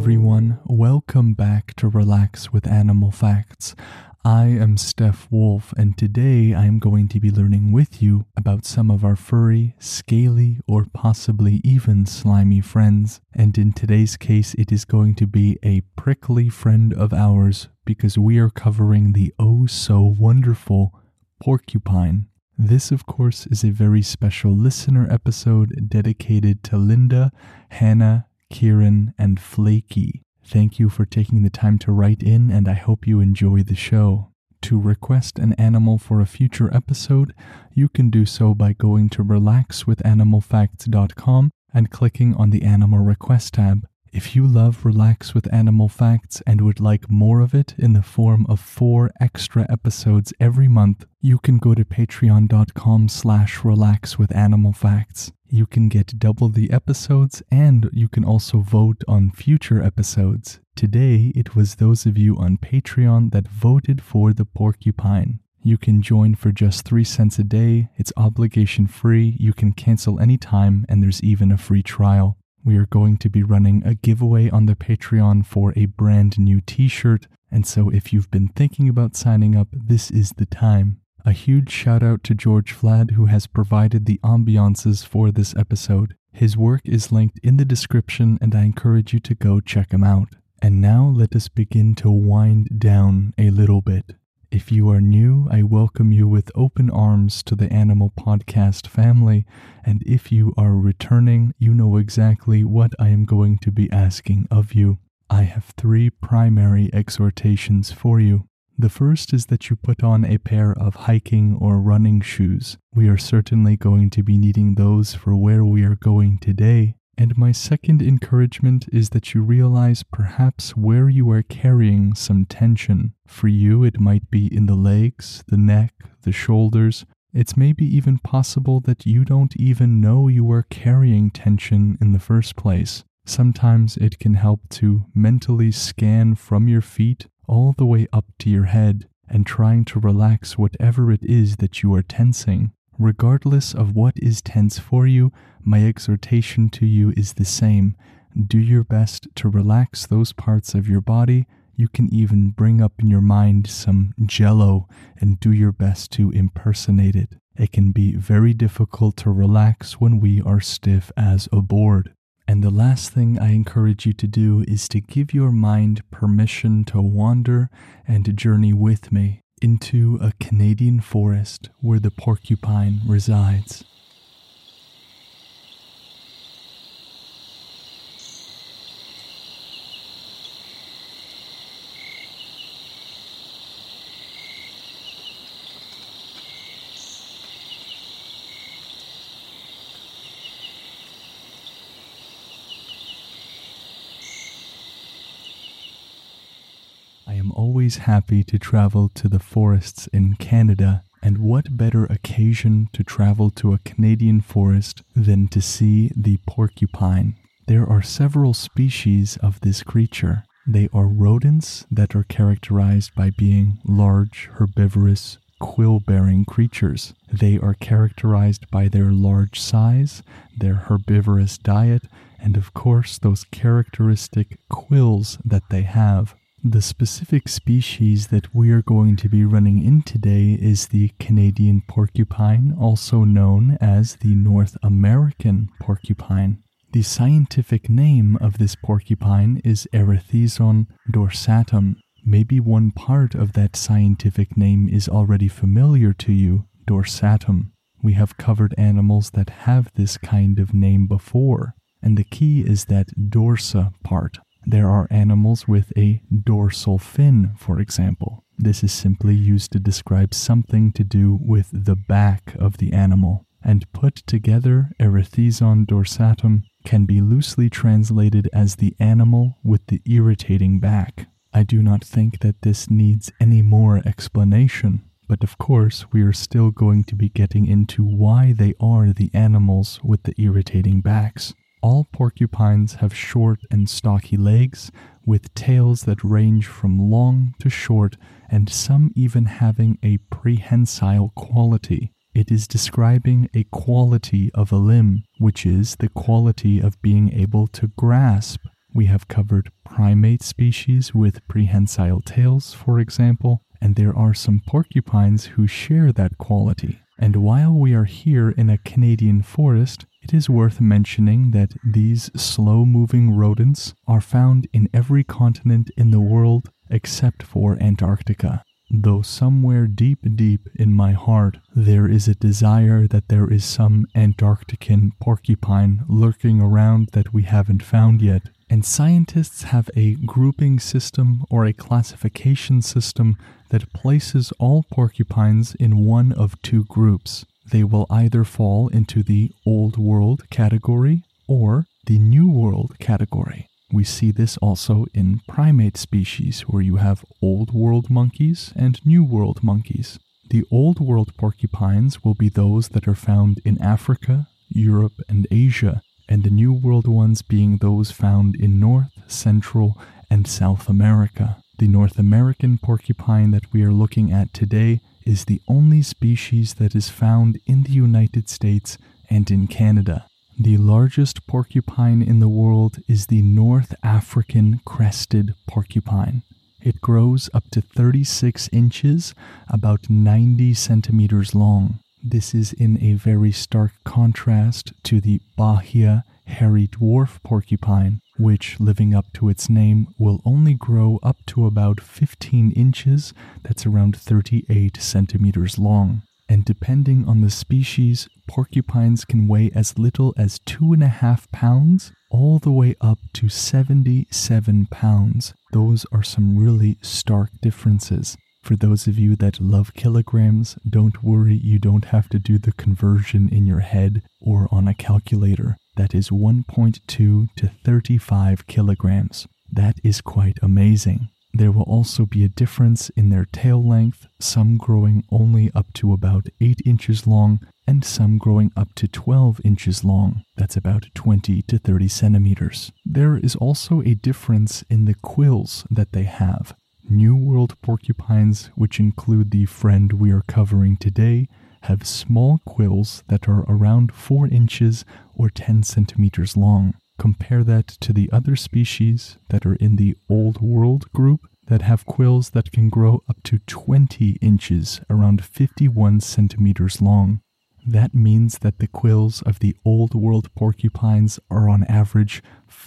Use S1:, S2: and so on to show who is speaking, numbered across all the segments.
S1: everyone. Welcome back to Relax with Animal Facts. I am Steph Wolf, and today I am going to be learning with you about some of our furry, scaly, or possibly even slimy friends. And in today's case, it is going to be a prickly friend of ours because we are covering the oh-so-wonderful porcupine. This, of course, is a very special listener episode dedicated to Linda, Hannah, Kieran, and Flaky. Thank you for taking the time to write in, and I hope you enjoy the show. To request an animal for a future episode, you can do so by going to relaxwithanimalfacts.com and clicking on the Animal Request tab. If you love Relax with Animal Facts and would like more of it in the form of 4 extra episodes every month, you can go to patreon.com/relaxwithanimalfacts. You can get double the episodes, and you can also vote on future episodes. Today, it was those of you on Patreon that voted for the porcupine. You can join for just 3 cents a day. It's obligation free. You can cancel anytime, and there's even a free trial. We are going to be running a giveaway on the Patreon for a brand new t-shirt, and so if you've been thinking about signing up, this is the time. A huge shout out to George Flad, who has provided the ambiances for this episode. His work is linked in the description, and I encourage you to go check him out. And now let us begin to wind down a little bit. If you are new, I welcome you with open arms to the Animal Podcast family, and if you are returning, you know exactly what I am going to be asking of you. I have 3 primary exhortations for you. The first is that you put on a pair of hiking or running shoes. We are certainly going to be needing those for where we are going today. And my second encouragement is that you realize perhaps where you are carrying some tension. For you, it might be in the legs, the neck, the shoulders. It's maybe even possible that you don't even know you are carrying tension in the first place. Sometimes it can help to mentally scan from your feet all the way up to your head and trying to relax whatever it is that you are tensing. Regardless of what is tense for you, my exhortation to you is the same. Do your best to relax those parts of your body. You can even bring up in your mind some jello and do your best to impersonate it. It can be very difficult to relax when we are stiff as a board. And the last thing I encourage you to do is to give your mind permission to wander and journey with me into a Canadian forest where the porcupine resides. I am always happy to travel to the forests in Canada, and what better occasion to travel to a Canadian forest than to see the porcupine? There are several species of this creature. They are rodents that are characterized by being large, herbivorous, quill-bearing creatures. They are characterized by their large size, their herbivorous diet, and of course those characteristic quills that they have. The specific species that we are going to be running in today is the Canadian porcupine, also known as the North American porcupine. The scientific name of this porcupine is Erethizon dorsatum. Maybe one part of that scientific name is already familiar to you, dorsatum. We have covered animals that have this kind of name before, and the key is that dorsa part. There are animals with a dorsal fin, for example. This is simply used to describe something to do with the back of the animal. And put together, Erethizon dorsatum can be loosely translated as the animal with the irritating back. I do not think that this needs any more explanation. But of course, we are still going to be getting into why they are the animals with the irritating backs. All porcupines have short and stocky legs, with tails that range from long to short, and some even having a prehensile quality. It is describing a quality of a limb, which is the quality of being able to grasp We have covered primate species with prehensile tails, for example, and there are some porcupines who share that quality. And while we are here in a Canadian forest, it is worth mentioning that these slow-moving rodents are found in every continent in the world except for Antarctica. Though somewhere deep, deep in my heart, there is a desire that there is some Antarctican porcupine lurking around that we haven't found yet. And scientists have a grouping system or a classification system that places all porcupines in one of two groups. They will either fall into the Old World category or the New World category. We see this also in primate species where you have Old World monkeys and New World monkeys. The Old World porcupines will be those that are found in Africa, Europe, and Asia, and the New World ones being those found in North, Central, and South America. The North American porcupine that we are looking at today is the only species that is found in the United States and in Canada. The largest porcupine in the world is the North African crested porcupine. It grows up to 36 inches, about 90 centimeters long. This is in a very stark contrast to the Bahia hairy dwarf porcupine, which, living up to its name, will only grow up to about 15 inches, that's around 38 centimeters long. And depending on the species, porcupines can weigh as little as 2.5 pounds all the way up to 77 pounds. Those are some really stark differences. For those of you that love kilograms, don't worry, you don't have to do the conversion in your head or on a calculator. That is 1.2 to 35 kilograms. That is quite amazing. There will also be a difference in their tail length, some growing only up to about 8 inches long, and some growing up to 12 inches long. That's about 20 to 30 centimeters. There is also a difference in the quills that they have. New World porcupines, which include the friend we are covering today, have small quills that are around 4 inches or 10 centimeters long. Compare that to the other species that are in the Old World group that have quills that can grow up to 20 inches, around 51 centimeters long. That means that the quills of the Old World porcupines are on average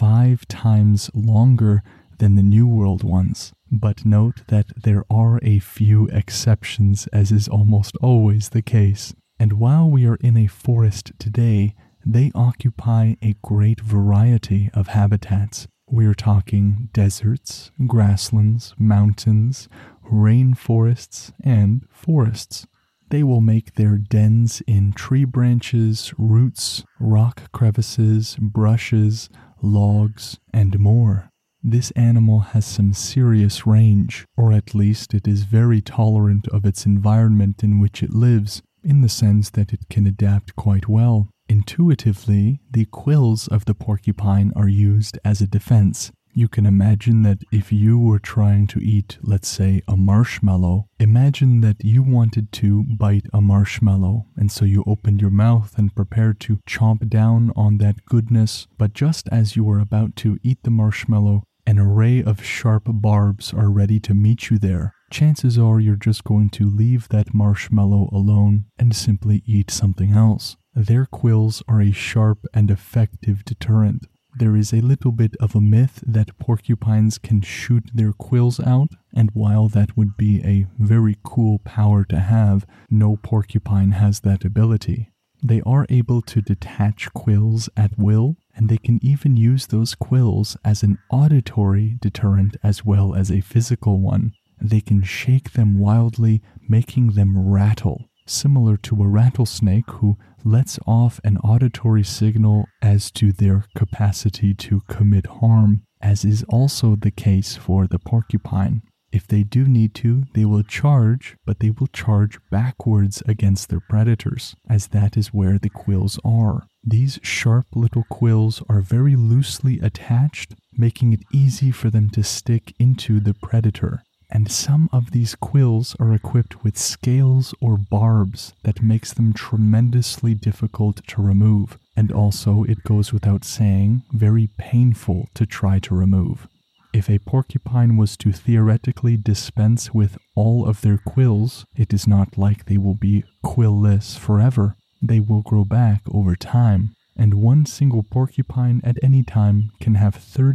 S1: 5 times longer than the New World ones. But note that there are a few exceptions, as is almost always the case. And while we are in a forest today, they occupy a great variety of habitats. We are talking deserts, grasslands, mountains, rainforests, and forests. They will make their dens in tree branches, roots, rock crevices, brushes, logs, and more. This animal has some serious range, or at least it is very tolerant of its environment in which it lives, in the sense that it can adapt quite well. Intuitively, the quills of the porcupine are used as a defense. You can imagine that if you were trying to eat, let's say, a marshmallow, imagine that you wanted to bite a marshmallow, and so you opened your mouth and prepared to chomp down on that goodness, but just as you were about to eat the marshmallow, an array of sharp barbs are ready to meet you there. Chances are you're just going to leave that marshmallow alone and simply eat something else. Their quills are a sharp and effective deterrent. There is a little bit of a myth that porcupines can shoot their quills out, and while that would be a very cool power to have, no porcupine has that ability. They are able to detach quills at will, and they can even use those quills as an auditory deterrent as well as a physical one. They can shake them wildly, making them rattle, similar to a rattlesnake who lets off an auditory signal as to their capacity to commit harm, as is also the case for the porcupine. If they do need to, they will charge, but they will charge backwards against their predators, as that is where the quills are. These sharp little quills are very loosely attached, making it easy for them to stick into the predator. And some of these quills are equipped with scales or barbs that makes them tremendously difficult to remove. and also, it goes without saying, very painful to try to remove. If a porcupine was to theoretically dispense with all of their quills, it is not like they will be quillless forever. They will grow back over time, and one single porcupine at any time can have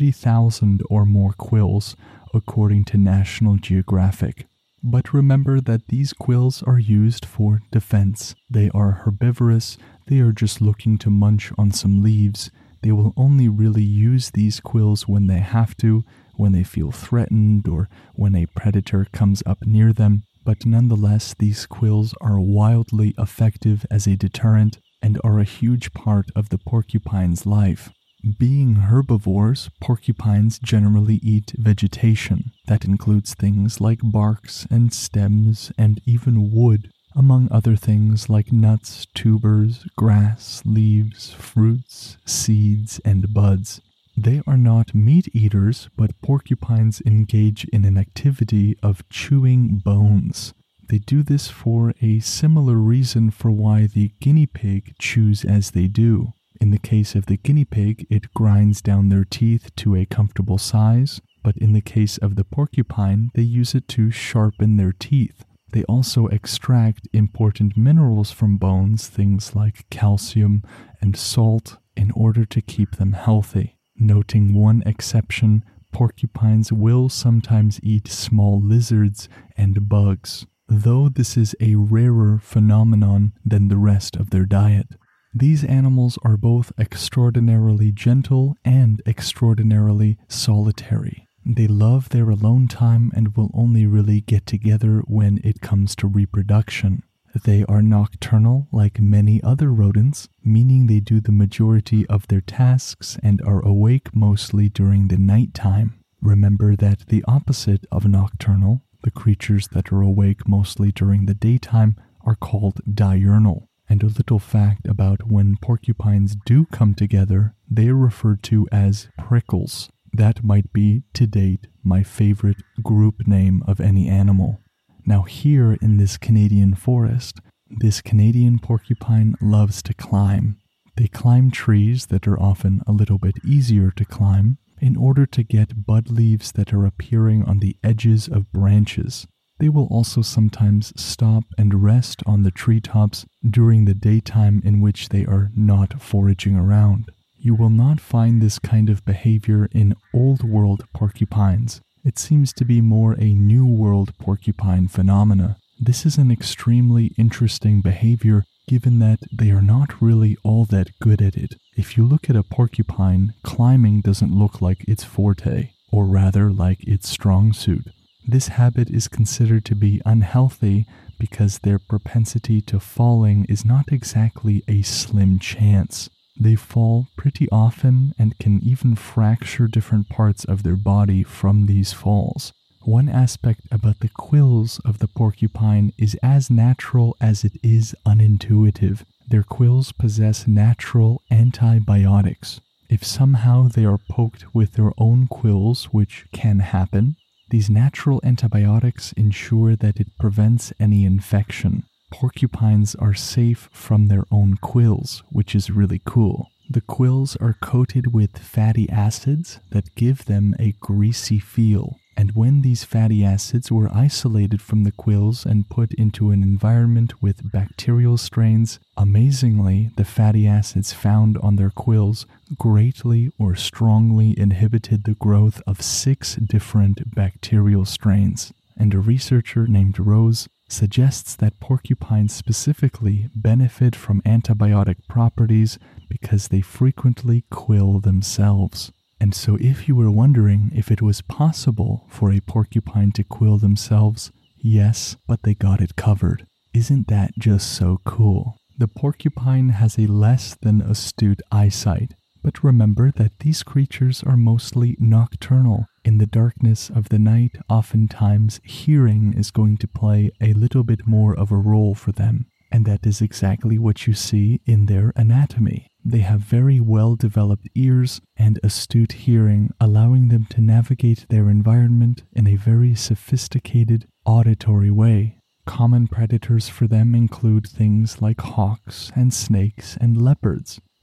S1: 30,000 or more quills, according to National Geographic. But remember that these quills are used for defense. They are herbivorous, they are just looking to munch on some leaves. They will only really use these quills when they have to, when they feel threatened or when a predator comes up near them. But nonetheless, these quills are wildly effective as a deterrent and are a huge part of the porcupine's life. Being herbivores, porcupines generally eat vegetation. That includes things like barks and stems and even wood, among other things like nuts, tubers, grass, leaves, fruits, seeds, and buds. They are not meat eaters, but porcupines engage in an activity of chewing bones. They do this for a similar reason for why the guinea pig chews as they do. In the case of the guinea pig, it grinds down their teeth to a comfortable size, but in the case of the porcupine, they use it to sharpen their teeth. They also extract important minerals from bones, things like calcium and salt, in order to keep them healthy. Noting one exception, porcupines will sometimes eat small lizards and bugs, though this is a rarer phenomenon than the rest of their diet. These animals are both extraordinarily gentle and extraordinarily solitary. They love their alone time and will only really get together when it comes to reproduction. They are nocturnal like many other rodents, meaning they do the majority of their tasks and are awake mostly during the nighttime. Remember that the opposite of nocturnal, the creatures that are awake mostly during the daytime, are called diurnal. And a little fact about when porcupines do come together, they are referred to as prickles. That might be, to date, my favorite group name of any animal. Now here in this Canadian forest, this Canadian porcupine loves to climb. They climb trees that are often a little bit easier to climb in order to get bud leaves that are appearing on the edges of branches. They will also sometimes stop and rest on the treetops during the daytime in which they are not foraging around. You will not find this kind of behavior in Old World porcupines. It seems to be more a New World porcupine phenomena. This is an extremely interesting behavior given that they are not really all that good at it. If you look at a porcupine, climbing doesn't look like its forte, or rather like its strong suit. This habit is considered to be unhealthy because their propensity to falling is not exactly a slim chance. They fall pretty often and can even fracture different parts of their body from these falls. One aspect about the quills of the porcupine is as natural as it is unintuitive. Their quills possess natural antibiotics. If somehow they are poked with their own quills, which can happen, these natural antibiotics ensure that it prevents any infection. Porcupines are safe from their own quills, which is really cool. The quills are coated with fatty acids that give them a greasy feel. And when these fatty acids were isolated from the quills and put into an environment with bacterial strains, amazingly, the fatty acids found on their quills greatly or strongly inhibited the growth of 6 different bacterial strains. And a researcher named Rose suggests that porcupines specifically benefit from antibiotic properties because they frequently quill themselves. And so if you were wondering if it was possible for a porcupine to quill themselves, yes, but they got it covered. Isn't that just so cool? The porcupine has a less than astute eyesight, but remember that these creatures are mostly nocturnal. In the darkness of the night, oftentimes hearing is going to play a little bit more of a role for them, and that is exactly what you see in their anatomy. They have very well-developed ears and astute hearing, allowing them to navigate their environment in a very sophisticated auditory way. Common predators for them include things like hawks and snakes and leopards.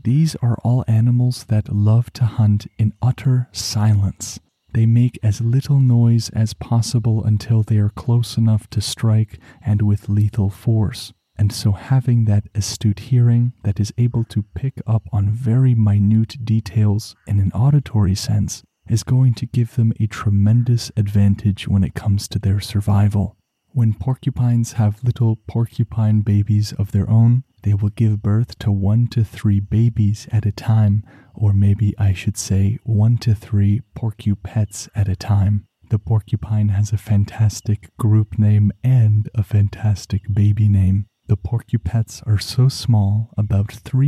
S1: These are all animals that love to hunt in utter silence. They make as little noise as possible until they are close enough to strike and with lethal force. And so having that astute hearing that is able to pick up on very minute details in an auditory sense is going to give them a tremendous advantage when it comes to their survival. When porcupines have little porcupine babies of their own, they will give birth to 1 to 3 babies at a time, or maybe I should say 1 to 3 porcupets at a time. The porcupine has a fantastic group name and a fantastic baby name. The porcupets are so small, about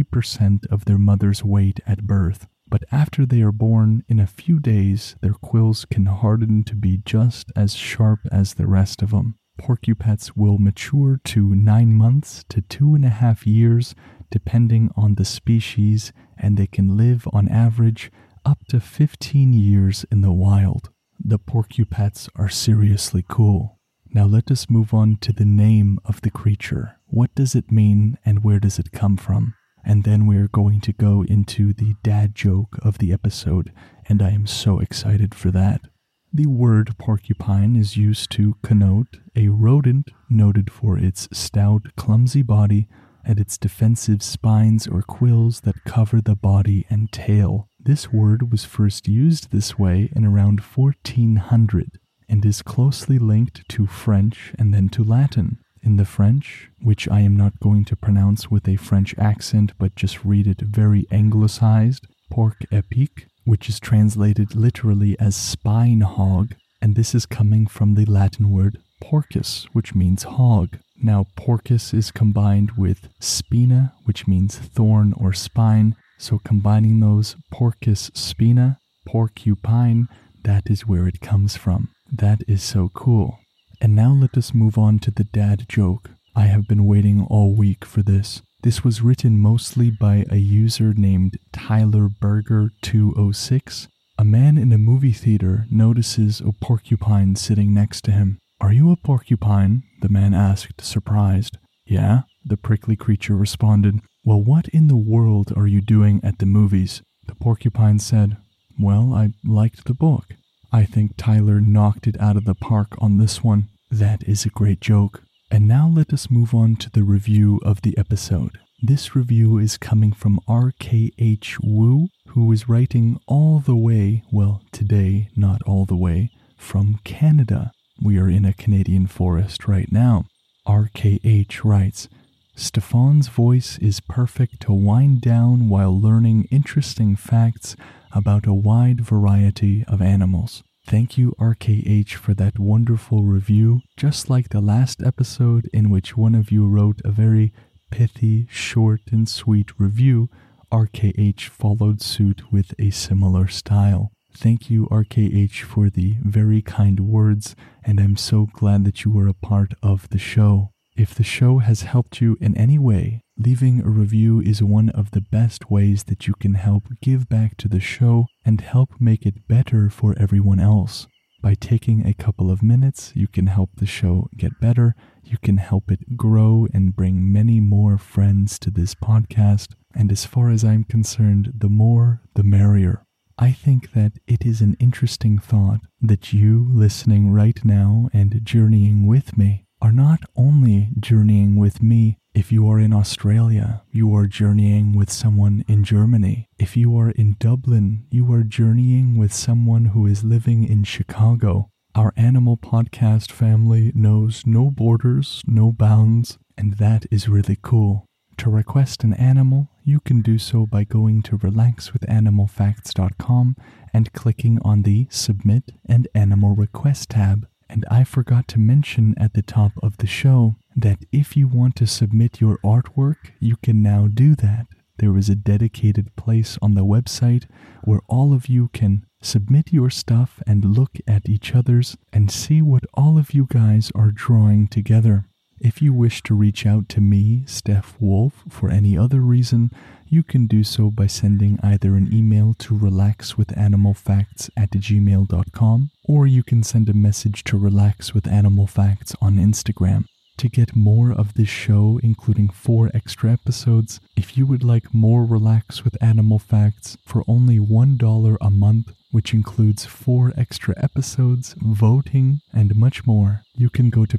S1: 3% of their mother's weight at birth. But after they are born, in a few days, their quills can harden to be just as sharp as the rest of them. Porcupets will mature to 9 months to 2.5 years, depending on the species, and they can live on average up to 15 years in the wild. The porcupets are seriously cool. Now let us move on to the name of the creature. What does it mean and where does it come from? And then we're going to go into the dad joke of the episode, and I am so excited for that. The word porcupine is used to connote a rodent noted for its stout, clumsy body and its defensive spines or quills that cover the body and tail. This word was first used this way in around 1400 and is closely linked to French and then to Latin. In the French, which I am not going to pronounce with a French accent but just read it very anglicized, porc-épic, which is translated literally as spine hog, and this is coming from the Latin word porcus, which means hog. Now, porcus is combined with spina, which means thorn or spine, so combining those, porcus spina, porcupine, that is where it comes from. That is so cool. And now let us move on to the dad joke. I have been waiting all week for this. This was written mostly by a user named Tyler Berger 206. A man in a movie theater notices a porcupine sitting next to him. "Are you a porcupine?" the man asked, surprised. "Yeah," the prickly creature responded. "Well, what in the world are you doing at the movies?" The porcupine said, "Well, I liked the book." I think Tyler knocked it out of the park on this one. That is a great joke. And now let us move on to the review of the episode. This review is coming from RKH Wu, who is writing all the way, well, today, not all the way, from Canada. We are in a Canadian forest right now. RKH writes, "Stefan's voice is perfect to wind down while learning interesting facts about a wide variety of animals." Thank you, RKH, for that wonderful review. Just like the last episode in which one of you wrote a very pithy, short, and sweet review, RKH followed suit with a similar style. Thank you, RKH, for the very kind words, and I'm so glad that you were a part of the show. If the show has helped you in any way, leaving a review is one of the best ways that you can help give back to the show and help make it better for everyone else. By taking a couple of minutes, you can help the show get better, you can help it grow and bring many more friends to this podcast, and as far as I'm concerned, the more, the merrier. I think that it is an interesting thought that you listening right now and journeying with me are not only journeying with me. If you are in Australia, you are journeying with someone in Germany. If you are in Dublin, you are journeying with someone who is living in Chicago. Our animal podcast family knows no borders, no bounds, and that is really cool. To request an animal, you can do so by going to relaxwithanimalfacts.com and clicking on the Submit and Animal Request tab. And I forgot to mention at the top of the show that if you want to submit your artwork, you can now do that. There is a dedicated place on the website where all of you can submit your stuff and look at each other's and see what all of you guys are drawing together. If you wish to reach out to me, Steph Wolf, for any other reason, you can do so by sending either an email to relaxwithanimalfacts@gmail.com, or you can send a message to Relax with Animal Facts on Instagram. To get more of this show, including 4 extra episodes, if you would like more Relax with Animal Facts for only $1 a month, which includes 4 extra episodes, voting, and much more, you can go to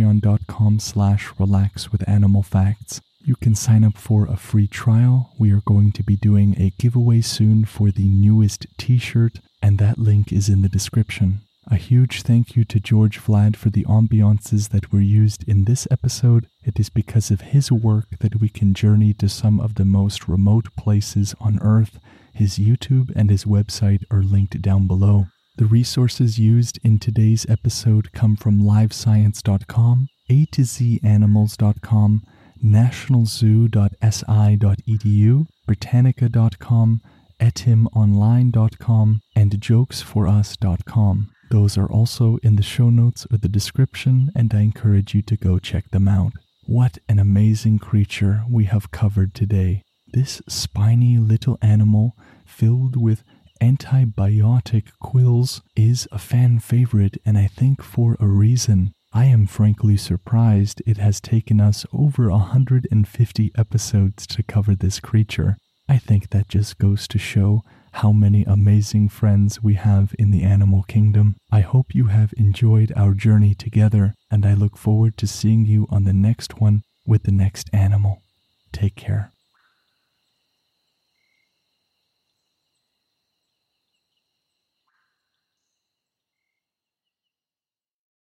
S1: patreon.com/relaxwithanimalfacts. You can sign up for a free trial. We are going to be doing a giveaway soon for the newest t-shirt, and that link is in the description. A huge thank you to George Vlad for the ambiances that were used in this episode. It is because of his work that we can journey to some of the most remote places on Earth. His YouTube and his website are linked down below. The resources used in today's episode come from livescience.com, A2ZAnimals.com, nationalzoo.si.edu, britannica.com, etimonline.com, and jokesforus.com. Those are also in the show notes or the description, and I encourage you to go check them out. What an amazing creature we have covered today. This spiny little animal filled with antibiotic quills is a fan favorite, and I think for a reason. I am frankly surprised it has taken us over 150 episodes to cover this creature. I think that just goes to show how many amazing friends we have in the animal kingdom. I hope you have enjoyed our journey together, and I look forward to seeing you on the next one with the next animal. Take care.